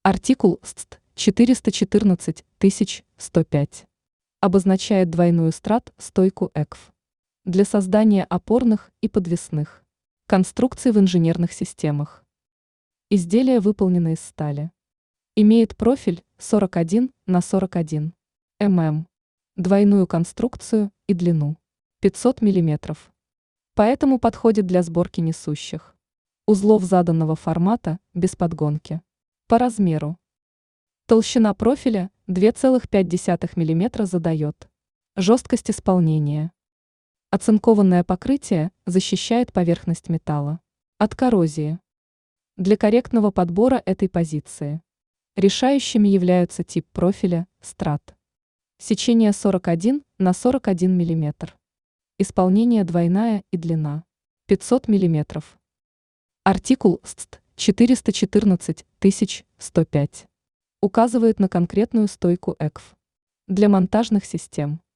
Артикул СТ 414105 обозначает двойную стойку ЭКФ для создания опорных и подвесных конструкций в инженерных системах. Изделие выполнено из стали. Имеет профиль 41 на 41 мм, двойную конструкцию и длину 500 мм. Поэтому подходит для сборки несущих узлов заданного формата без подгонки. По размеру. Толщина профиля 2,5 мм задает жесткость исполнения. Оцинкованное покрытие защищает поверхность металла от коррозии. Для корректного подбора этой позиции решающими являются тип профиля страт. Сечение 41 на 41 мм. Исполнение двойная и длина 500 мм. Артикул СТ 414105 указывает на конкретную стойку ЭКФ для монтажных систем.